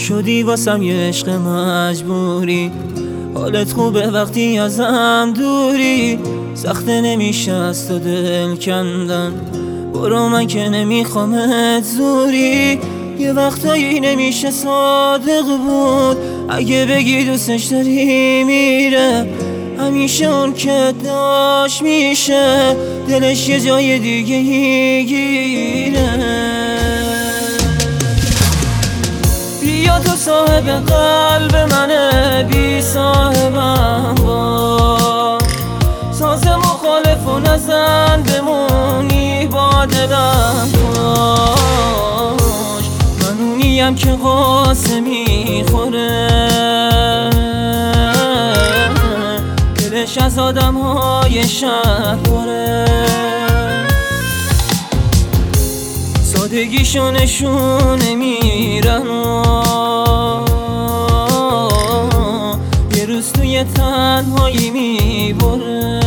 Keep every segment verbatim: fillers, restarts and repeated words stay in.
شدی واسم یه عشق مجبوری. حالت خوبه وقتی ازم دوری، سخته نمیشه از تو دل کندن. برو من که نمیخوامت زوری. یه وقتایی نمیشه صادق بود، اگه بگی دوستش داری میره. همیشه اون که داشت میشه، دلش یه جای دیگه گیره. بیا تو صاحب قلب منه، بی صاحبم باش. ساز مخالف و نزن، بمونی با دلم باش. من اونیم که قاسه میخوره، دلش از آدم های شهر پره. سادگیشو نشونه میرن و یه روز توی تنهایی میبره.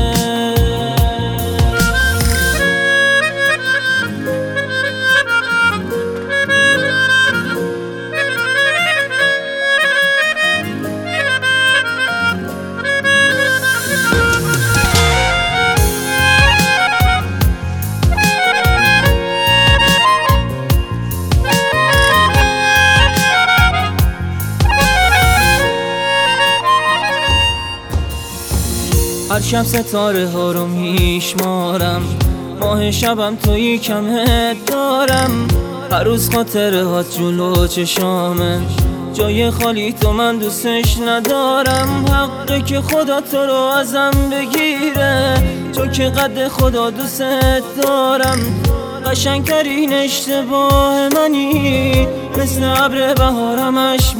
هر شب ستاره ها رو میشمارم، ماه شبم توی کمت دارم. هر روز خاطره هات جلو چشامه، جای خالی تو من دوستش ندارم. حقه که خدا تو رو ازم بگیره، چون که قد خدا دوست دارم. قشنگترین اشتباه منی، مثل ابر بهارمش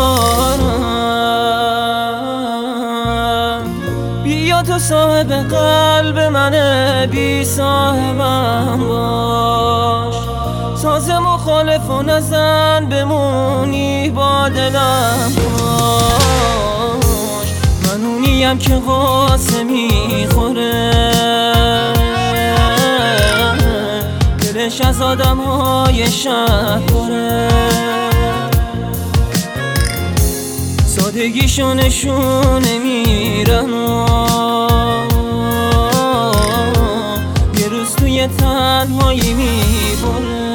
میبارم. بیا تو صاحب قلب منه، بی صاحبم باش. ساز مخالف و نزن، بمونی با دلم باش. من اونیم که قاسه میخوره، دلش از آدم های شهر پره. سادگیشو نشونه میرن و یه روز توی تنهایی میبره.